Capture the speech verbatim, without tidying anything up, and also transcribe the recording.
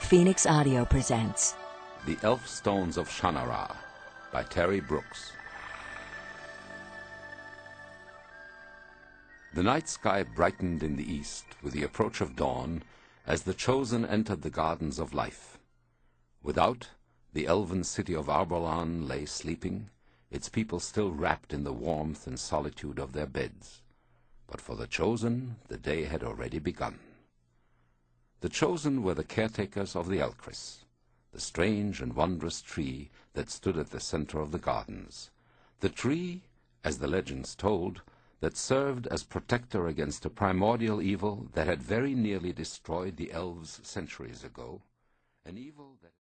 Phoenix Audio presents The Elf Stones of Shannara by Terry Brooks. The night sky brightened in the east with the approach of dawn as the Chosen entered the Gardens of Life. Without, the elven city of Arborlan lay sleeping, its people still wrapped in the warmth and solitude of their beds. But for the Chosen, the day had already begun. The Chosen were the caretakers of the Elcris, the strange and wondrous tree that stood at the center of the gardens, the tree, as the legends told, that served as protector against a primordial evil that had very nearly destroyed the elves centuries ago, an evil that